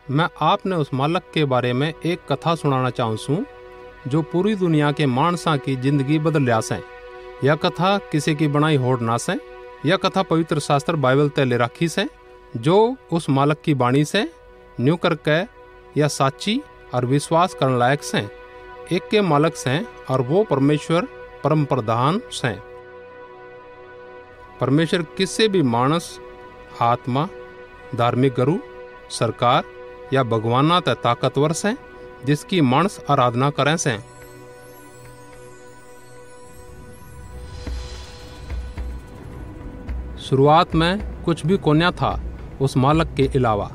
मैं आपने उस मालक के बारे में एक कथा सुनाना चाहूँ जो पूरी दुनिया के मानसा की जिंदगी बदल लिया से। यह कथा किसी की बनाई होड़ ना से। यह कथा पवित्र शास्त्र बाइबल ते ले राखी से, जो उस मालक की बाणी से न्यू करके यह साची और विश्वास करने लायक से। एक के मालक से और वो परमेश्वर परम प्रधान से। परमेश्वर किसी भी मानस, आत्मा, धार्मिक गुरु, सरकार या भगवाना ते ताकतवर से जिसकी मानस आराधना करें से। शुरुआत में कुछ भी कोन्या था उस मालक के अलावा।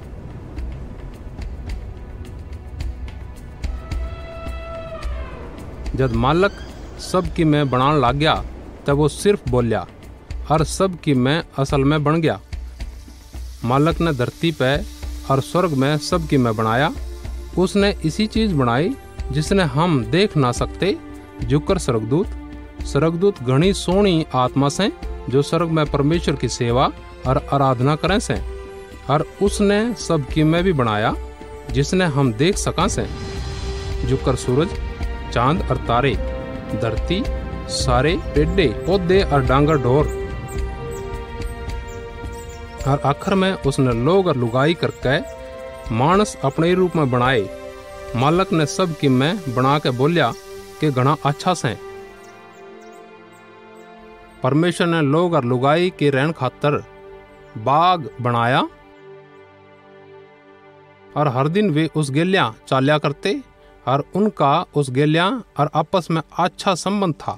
जब मालक सब की मैं बनाने लग गया तब वो सिर्फ बोलिया और सब की मैं असल में बन गया। मालक ने धरती पे और स्वर्ग में सब की मैं बनाया। उसने इसी चीज बनाई जिसने हम देख ना सकते, जुकर स्वर्गदूत घनी सोनी आत्मा से जो स्वर्ग में परमेश्वर की सेवा और आराधना करें से। और उसने सब की मैं भी बनाया जिसने हम देख सका से, जुकर सूरज, चांद और तारे, धरती, सारे पेड़े पौधे और डांगर ढोर। और आखिर में उसने लोग और लुगाई करके मानस अपने रूप में बनाए। मालक ने सब की मैं बना के बोलिया कि घना अच्छा से। परमेश्वर ने लोग और लुगाई के रहन खातर बाग बनाया और हर दिन वे उस गेलिया चाल्या करते और उनका उस गेलिया और आपस में अच्छा संबंध था।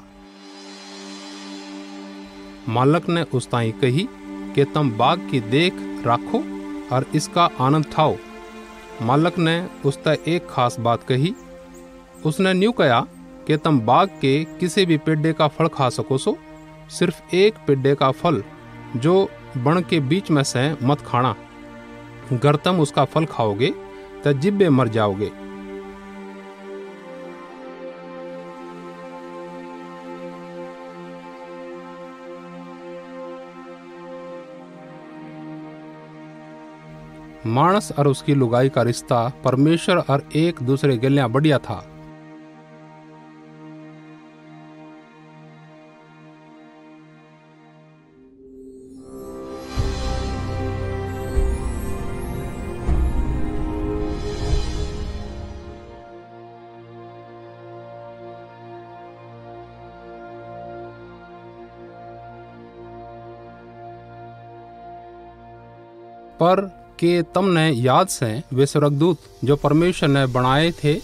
मालक ने उस ताई कही कि तुम बाग की देख राखो और इसका आनंद उठाओ। मालक ने उस तय एक खास बात कही। उसने न्यू कहा कि तुम बाग के किसी भी पेड़े का फल खा सको सो, सिर्फ एक पेड़े का फल जो बण के बीच में से मत खाना। अगर तुम उसका फल खाओगे तो जिब्बे मर जाओगे। मानस और उसकी लुगाई का रिश्ता परमेश्वर और एक दूसरे गलियां बढ़िया था। पर कि तुमने याद से वे स्वर्गदूत जो परमेश्वर ने बनाए थे,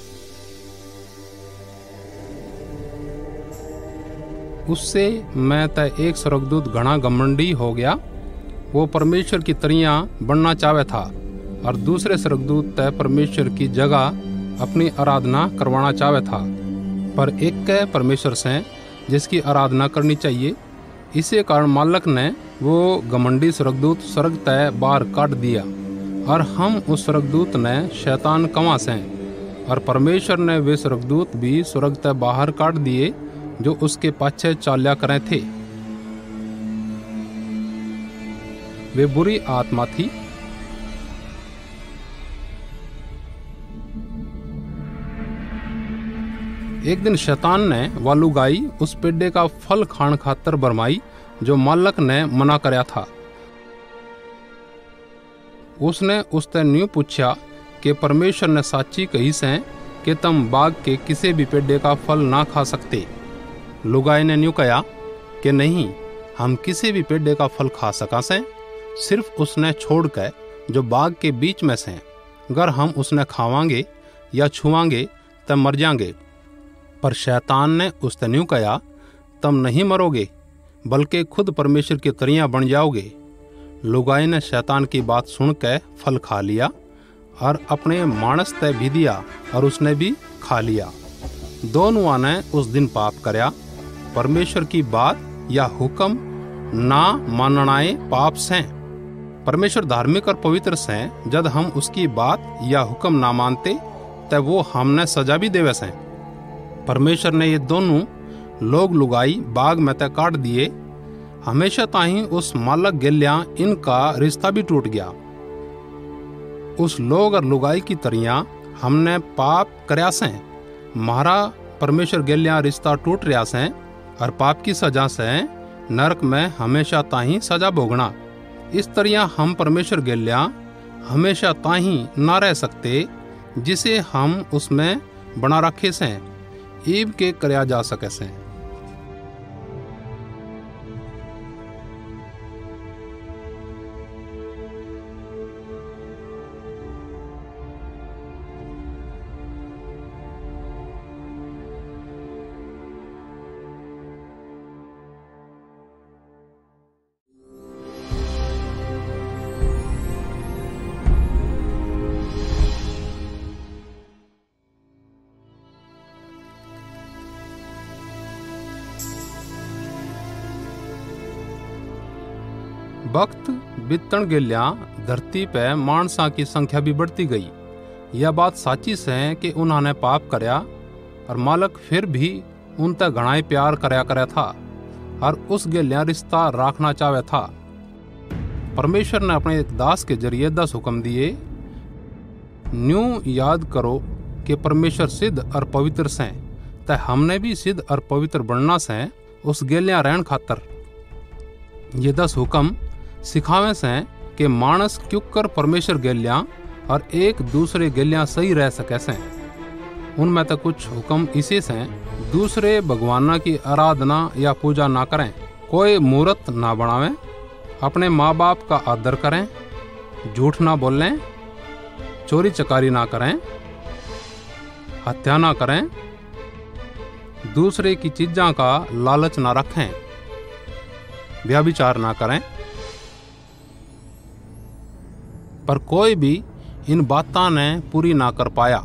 उससे मैं तय एक स्वर्गदूत घना घमंडी हो गया। वो परमेश्वर की तरियां बनना चाहे था और दूसरे स्वर्गदूत तय परमेश्वर की जगह अपनी आराधना करवाना चाहे था। पर एक के परमेश्वर से जिसकी आराधना करनी चाहिए। इसी कारण मालक ने वो घमंडी स्वर्गदूत स्वर्ग तय बाहर काट दिया और हम उस स्वर्गदूत ने शैतान कमा से। और परमेश्वर ने वे स्वर्गदूत भी स्वर्ग तय बाहर काट दिए जो उसके पाछे चाल्या करे थे। वे बुरी आत्मा थी। एक दिन शैतान ने वालुगाई उस पेड़े का फल खान खातर बरमाई जो मालक ने मना करया था। उसने उससे न्यू पूछा कि परमेश्वर ने साची कही से कि तुम बाग के किसी भी पेड़े का फल ना खा सकते। लुगाई ने न्यू कहा कि नहीं, हम किसी भी पेड़े का फल खा सका से, सिर्फ उसने छोड़ के जो बाग के बीच में से। अगर हम उसने खावांगे या छुआंगे तब मर जाएंगे। पर शैतान ने उससे न्यू कहा, तुम नहीं मरोगे बल्कि खुद परमेश्वर की तरियां बन जाओगे। लुगाई ने शैतान की बात सुन के फल खा लिया और अपने मानस तय भी दिया और उसने भी खा लिया। दोनों ने उस दिन पाप करया। परमेश्वर की बात या हुक्म ना माननाए पाप से। परमेश्वर धार्मिक और पवित्र से। जब हम उसकी बात या हुक्म ना मानते तब वो हमने सजा भी देवे से। परमेश्वर ने ये दोनों लोग लुगाई बाग में तय काट दिए। हमेशा ताही उस मालक गेल्या इनका रिश्ता भी टूट गया। उस लोग और लुगाई की तरिया हमने पाप करया से म्हारा परमेश्वर गेलिया रिश्ता टूट रहा से और पाप की सजा से नरक में हमेशा ताही सजा भोगना। इस तरिया हम परमेश्वर गेलिया हमेशा ताही ना रह सकते जिसे हम उसमें बना रखे से ईब के करया जा सके से। वक्त बीतण गेल्या धरती पे मानसा की संख्या भी बढ़ती गई। यह बात साची से कि उन्होंने पाप करया और मालक फिर भी उन तक घणाई प्यार करया करया था और उस गेल्या रिश्ता रखना चाहे था। परमेश्वर ने अपने एक दास के जरिए 10 हुक्म दिए। न्यू याद करो कि परमेश्वर सिद्ध और पवित्र से, तय हमने भी सिद्ध और पवित्र बनना से उस गेल्या रहन खातर। ये 10 हुक्म सिखावे से कि मानस क्यों कर परमेश्वर गेल्या और एक दूसरे गेल्या सही रह सके से। उनमें तो कुछ हुक्म इसी से दूसरे भगवाना की आराधना या पूजा ना करें, कोई मूर्त ना बनावें, अपने माँ बाप का आदर करें, झूठ ना बोलें, चोरी चकारी ना करें, हत्या ना करें, दूसरे की चीज़ों का लालच ना रखें, व्यभिचार ना करें। पर कोई भी इन बातों ने पूरी ना कर पाया।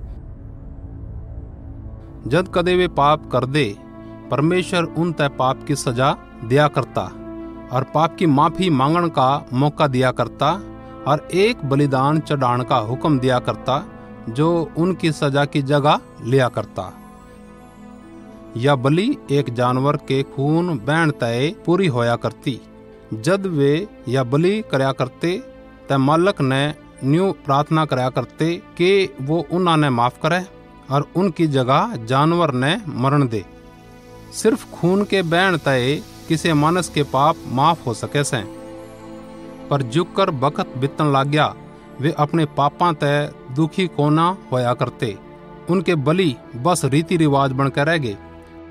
जद कदे वे पाप कर दे, परमेश्वर उन तय पाप की सजा दिया करता और पाप की माफी मांगण का मौका दिया करता और एक बलिदान चढ़ाने का हुक्म दिया करता जो उनकी सजा की जगह लिया करता। यह बलि एक जानवर के खून बहन तय पूरी होया करती। जद वे यह बलि करया करते तय मालक ने न्यू प्रार्थना करया करते कि वो उन्होंने माफ करे और उनकी जगह जानवर ने मरण दे। सिर्फ खून के बहन तय किसी मानस के पाप माफ हो सके से। पर झुक कर बखत बीतन लग गया, वे अपने पापा तय दुखी कोना होया करते। उनके बलि बस रीति रिवाज बनकर रह गए।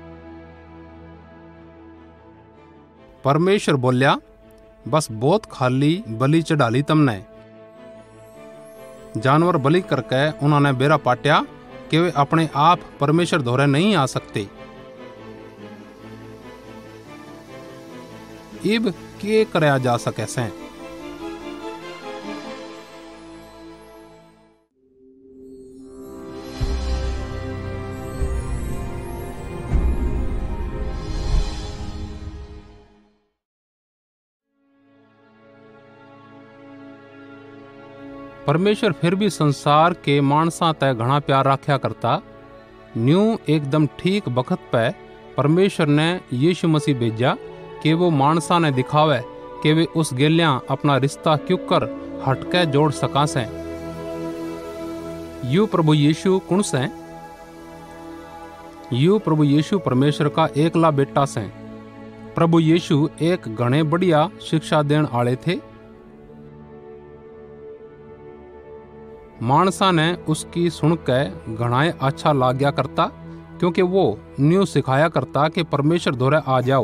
परमेश्वर बोलिया, बस बहुत खाली बलि चढ़ाली तमने। जानवर बलि करके उन्होंने बेरा पाटिया कि वे अपने आप परमेश्वर धोरे नहीं आ सकते। इब के करया जा सके से। परमेश्वर फिर भी संसार के मानसा तय घना प्यार रखा करता। न्यू एकदम ठीक बखत पे परमेश्वर ने यीशु मसीह भेजा कि वो मानसा ने दिखावे कि वे उस गेलियां अपना रिश्ता क्यों कर हटके जोड़ सका से। यू प्रभु यीशु कुण से? यू प्रभु यीशु परमेश्वर का एकला बेटा से। प्रभु यीशु एक घने बढ़िया शिक्षा देण आले थे। मानसा ने उसकी सुन के घणाए अच्छा लाग गया करता, क्योंकि वो न्यू सिखाया करता कि परमेश्वर धोरे आ जाओ।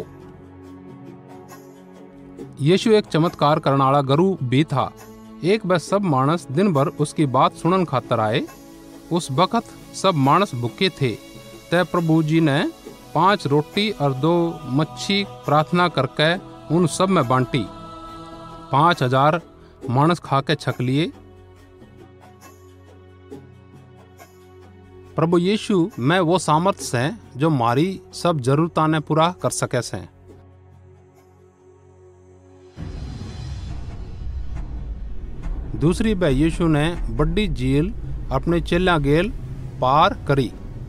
यीशु एक चमत्कार करने वाला गुरु भी था। एक बार सब मानस दिन भर उसकी बात सुनन खातर आए। उस वक्त सब मानस भूखे थे। तय प्रभु जी ने 5 रोटी और 2 मच्छी प्रार्थना करके उन सब में बांटी। 5000 मानस खा के छक लिए। प्रभु यीशु में वो सामर्थ्य से जो मारी सब जरूरतां ने पूरा कर सके से। दूसरी बार यीशु ने बड़ी झील अपने चेला गेल पार करी।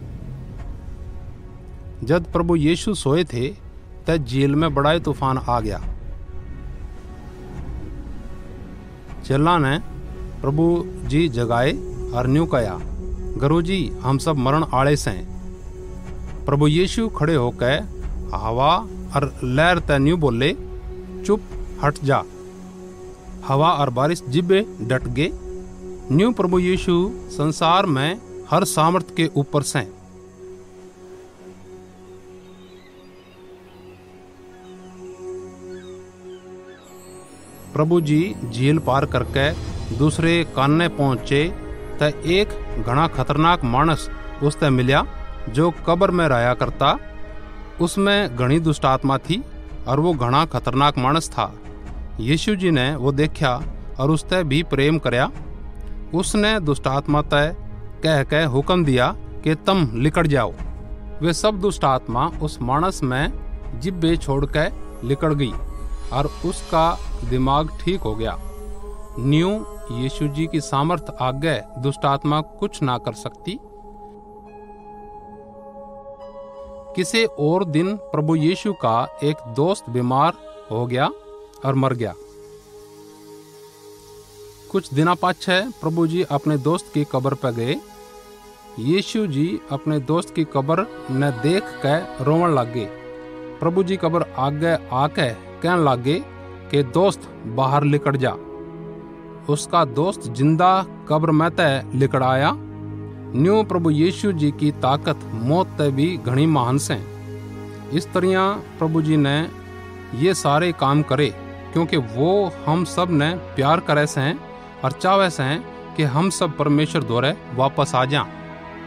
जब प्रभु यीशु सोए थे तब झील में बड़ा तूफान आ गया। चेला ने प्रभु जी जगाए और न्यू कया, गुरु जी हम सब मरण आड़े से। प्रभु यीशु खड़े होकर हवा और लहर तय न्यू बोले, चुप हट जा। हवा और बारिश जिब्बे डट गए। न्यू प्रभु यीशु संसार में हर सामर्थ के ऊपर से। प्रभु जी झील पार करके दूसरे काने पहुंचे तो एक घना खतरनाक मानस उससे मिला जो कब्र में रहा करता। उसमें घनी दुष्ट आत्मा थी और वो घना खतरनाक मानस था। यीशु जी ने वो देखा और उससे भी प्रेम करया। उसने दुष्ट आत्मा तय कह के हुक्म दिया कि तुम लिकड़ जाओ। वे सब दुष्ट आत्मा उस मानस में जिब्बे छोड़ के लिकड़ गई और उसका दिमाग ठीक हो गया। न्यू यीशु जी की सामर्थ आगे दुष्ट आत्मा कुछ ना कर सकती। किसी और दिन प्रभु यीशु का एक दोस्त बीमार हो गया और मर गया। कुछ दिना पाछे प्रभु जी अपने दोस्त की कब्र पर गए। यीशु जी अपने दोस्त की कब्र ने देख के रोवन लगे। प्रभु जी कब्र आगे आके कहने लगे कि दोस्त बाहर लिकड़ जा। उसका दोस्त जिंदा कब्र में तय लिकड़ आया। न्यू प्रभु यीशु जी की ताकत मौत तय भी घनी महान से। इस तरह प्रभु जी ने ये सारे काम करे क्योंकि वो हम सब ने प्यार करे से और चाहे से कि हम सब परमेश्वर द्वारा वापस आ जाएं।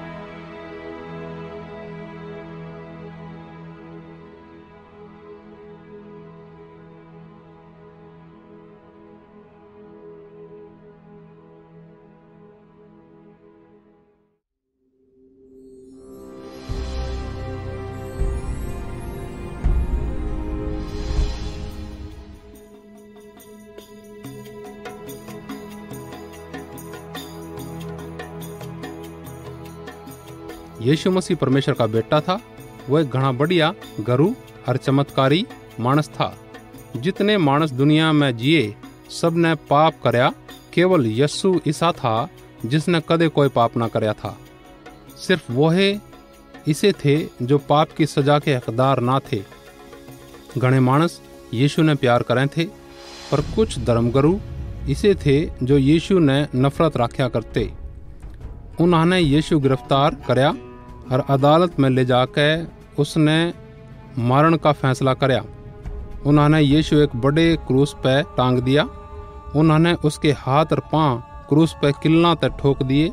यीशु मसीह परमेश्वर का बेटा था। वह एक घना बढ़िया गुरु और चमत्कारी मानस था। जितने मानस दुनिया में जिए सब ने पाप करया, केवल यीशु ईसा था जिसने कदे कोई पाप ना करया था। सिर्फ वही इसे थे जो पाप की सजा के हकदार ना थे। घने मानस यीशु ने प्यार करे थे, पर कुछ धर्मगुरु इसे थे जो यीशु ने नफरत रखा करते। उन्होंने यीशु गिरफ्तार करया और अदालत में ले जाकर उसने मारण का फैसला करया। उन्होंने यीशु एक बड़े क्रूस पे टांग दिया। उन्होंने उसके हाथ और पांव क्रूस पे किल्ला तक ठोक दिए।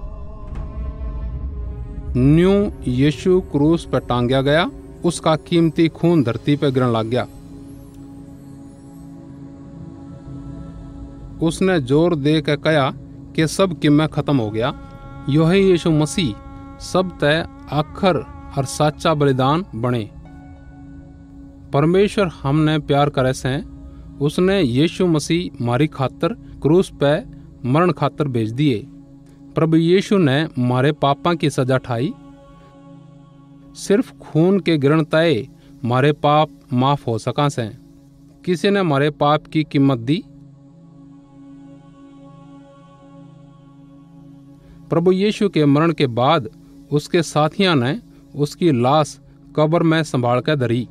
न्यू यीशु क्रूस पे टांगया गया। उसका कीमती खून धरती पे गिरने लग गया। उसने जोर दे के कहा कि सब किम्मे खत्म हो गया। यही यीशु मसीह सब तय आखिर और सच्चा बलिदान बने। परमेश्वर हमने प्यार करे से उसने यीशु मसीह मारी खातर क्रूस पे मरण खातर भेज दिए। प्रभु यीशु ने मारे पापां की सजा ठाई। सिर्फ खून के गिरण तय मारे पाप माफ हो सका से। किसी ने मारे पाप की कीमत दी। प्रभु यीशु के मरण के बाद उसके साथियों ने उसकी लाश कब्र में संभाल कर धरी।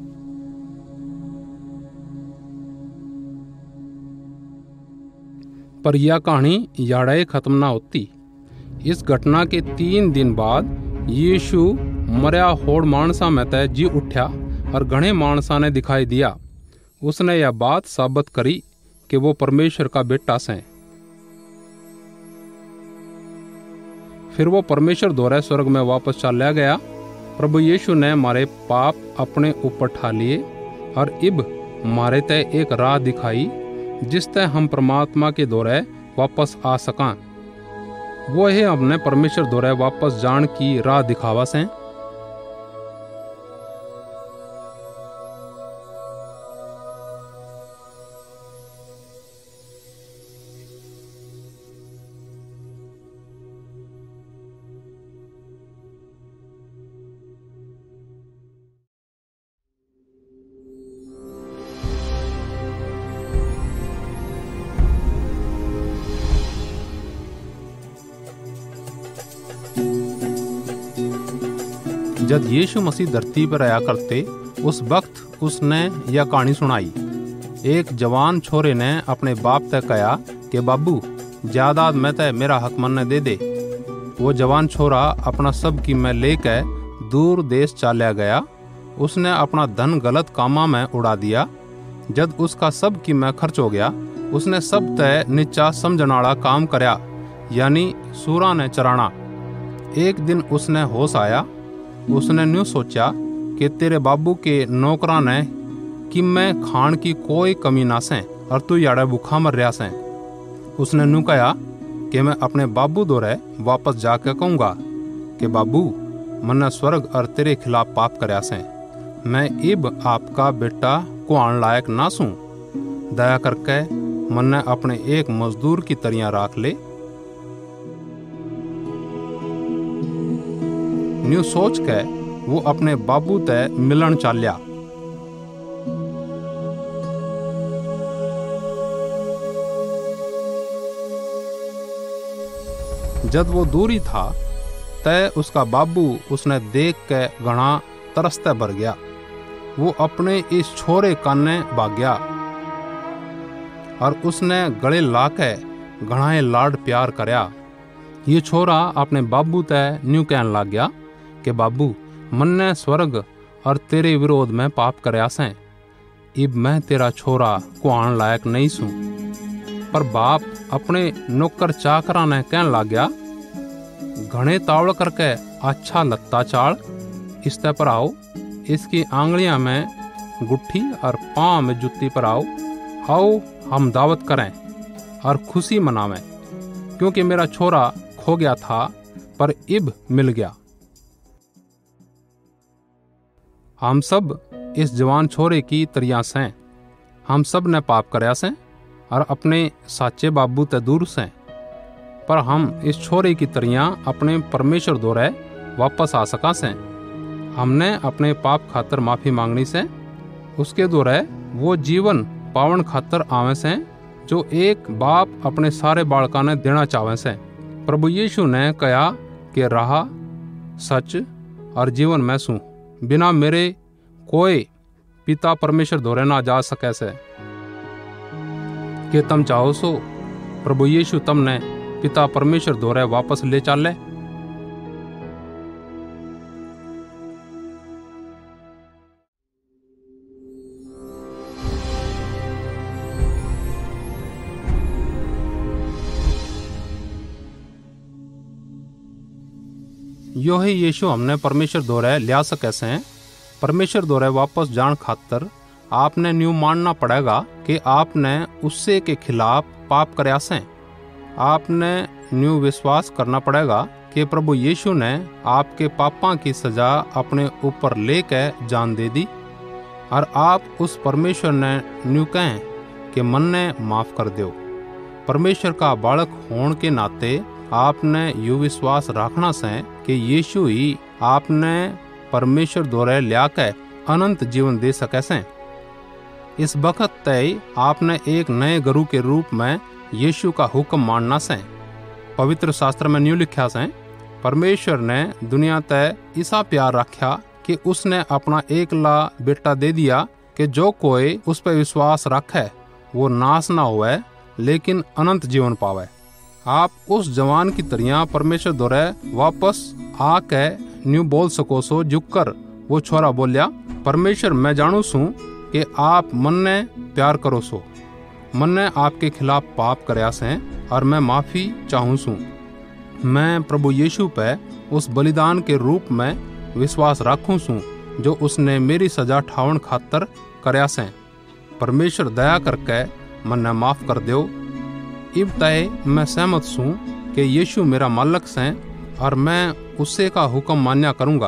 पर यह कहानी याड़े खत्म ना होती। इस घटना के 3 दिन बाद यीशु मरया होड़ मानसा में तय जी उठा और घने मानसा ने दिखाई दिया। उसने यह बात साबित करी कि वो परमेश्वर का बेटा से। फिर वो परमेश्वर द्वारा स्वर्ग में वापस चला गया। प्रभु यीशु ने हमारे पाप अपने ऊपर ठा लिए और इब हमारे तय एक राह दिखाई जिससे हम परमात्मा के द्वारा वापस आ सका। वो है हमने परमेश्वर द्वारा वापस जान की राह दिखावा से। जब यीशु मसीह धरती पर आया करते उस वक्त उसने यह कहानी सुनाई। एक जवान छोरे ने अपने बाप तक कहा कि बाबू जायदाद में तय मेरा हक मन दे दे। वो जवान छोरा अपना सब की मैं लेकर दूर देश चाल्या गया। उसने अपना धन गलत कामा में उड़ा दिया। जब उसका सब की मैं खर्च हो गया, उसने सब तय नीचा समझनाड़ा काम करया, यानी सूरा ने चराना। एक दिन उसने होश आया। उसने न्यू सोचा कि तेरे बाबू के नौकरा ने कि मैं खान की कोई कमी ना से और तू याड़ा भूखा मर रहा से। उसने न्यू कहा कि मैं अपने बाबू दोरे वापस जाकर कहूँगा कि बाबू मन्ने स्वर्ग और तेरे खिलाफ पाप करया से। मैं इब आपका बेटा को आन लायक ना सूं। दया करके मन्ने अपने एक मजदूर की तरियां राख ले। न्यू सोच के वो अपने बाबू तय मिलन चाल्या। जब वो दूरी था तय उसका बाबू उसने देख के घना तरसते भर गया। वो अपने इस छोरे काने भाग गया और उसने गले लाके घना लाड प्यार करया। ये छोरा अपने बाबू तय न्यू कहन लग गया कि बाबू मन्ने स्वर्ग और तेरे विरोध में पाप करया से। इब मैं तेरा छोरा को आन लायक नहीं सूं। पर बाप अपने नौकर चाकरा ने कहन लग गया, घने तावड़ करके अच्छा लत्ता चाल इसते पर आओ, इसकी आंगलियां में गुट्ठी और पांव में जुत्ती पर आओ हम दावत करें और खुशी मनावें, क्योंकि मेरा छोरा खो गया था पर इब मिल गया। हम सब इस जवान छोरे की तरियां से। हम सब ने पाप करया से और अपने साचे बाबू ते दूर से। पर हम इस छोरे की तरियां अपने परमेश्वर द्वारा वापस आ सका से। हमने अपने पाप खातर माफी मांगनी से उसके द्वारा वो जीवन पावन खातर आवे से जो एक बाप अपने सारे बालका ने देना चाहे से। प्रभु यीशु ने कहा कि राह सच और जीवन मैं सूं, बिना मेरे कोई पिता परमेश्वर द्वारा ना जा सके से। कि तुम चाहो सो प्रभु यीशु तुमने पिता परमेश्वर द्वारा वापस ले चाले। यो ही यीशु हमने परमेश्वर द्वारा लिया सके से। परमेश्वर द्वारा वापस जान खातर आपने न्यू मानना पड़ेगा कि आपने उससे के खिलाफ पाप करया से। आपने न्यू विश्वास करना पड़ेगा कि प्रभु यीशु ने आपके पापों की सजा अपने ऊपर लेके जान दे दी और आप उस परमेश्वर ने न्यू कहें कि मन ने माफ कर दो। परमेश्वर का बालक होने के नाते आपने यू विश्वास रखना से कि यीशु ही आपने परमेश्वर द्वारा लिया के अनंत जीवन दे सके से। इस वक्त तय आपने एक नए गुरु के रूप में यीशु का हुक्म मानना से। पवित्र शास्त्र में न्यू लिखा से, परमेश्वर ने दुनिया तय ऐसा प्यार रखा कि उसने अपना एकला बेटा दे दिया कि जो कोई उस पर विश्वास रखे वो नाश ना होवे लेकिन अनंत जीवन पावे। आप उस जवान की तरियां परमेश्वर द्वारा वापस आके न्यू बोल सको सो। झुककर वो छोरा बोलिया, परमेश्वर मैं जानू सूं कि आप मन ने प्यार करो सो। मन ने आपके खिलाफ पाप करया से और मैं माफी चाहूँ सूं। मैं प्रभु यीशु पे उस बलिदान के रूप में विश्वास रखूं सूं जो उसने मेरी सजा ठावन खातर करया से। परमेश्वर दया करके मन ने माफ कर दो। इब तय मैं सहमत सूं कि यीशु मेरा मालिक से और मैं उससे का हुक्म मान्या करूंगा।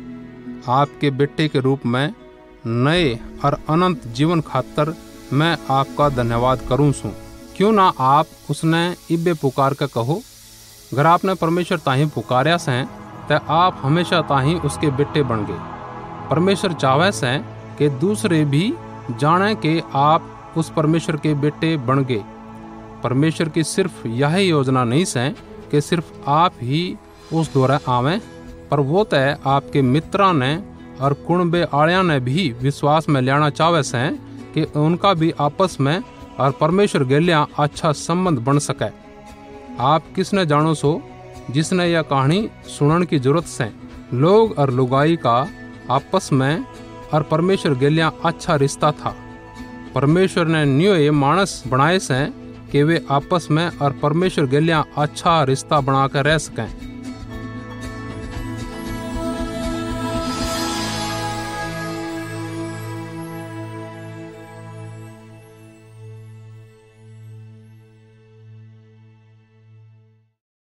आपके बेटे के रूप में नए और अनंत जीवन खातर मैं आपका धन्यवाद करूं सूं। क्यों ना आप उसने इब्बे पुकार के कहो। अगर आपने परमेश्वर ताही पुकारया से तो आप हमेशा ताही उसके बेटे बन गए। परमेश्वर चाहे से कि दूसरे भी जाने कि आप उस परमेश्वर के बेटे बन गए। परमेश्वर की सिर्फ यह योजना नहीं से कि सिर्फ आप ही उस द्वारा आवें, पर वो तय आपके मित्रा ने और कुणबे आलिया ने भी विश्वास में लेना चाहे से कि उनका भी आपस में और परमेश्वर गेलिया अच्छा संबंध बन सके। आप किसने जानो सो जिसने यह कहानी सुनन की जरूरत से लोग और लुगाई का आपस में और परमेश्वर गेलिया अच्छा रिश्ता था। परमेश्वर ने न्यू ये मानस बनाए से कि वे आपस में और परमेश्वर गेलिया अच्छा रिश्ता बना कर रह सकें।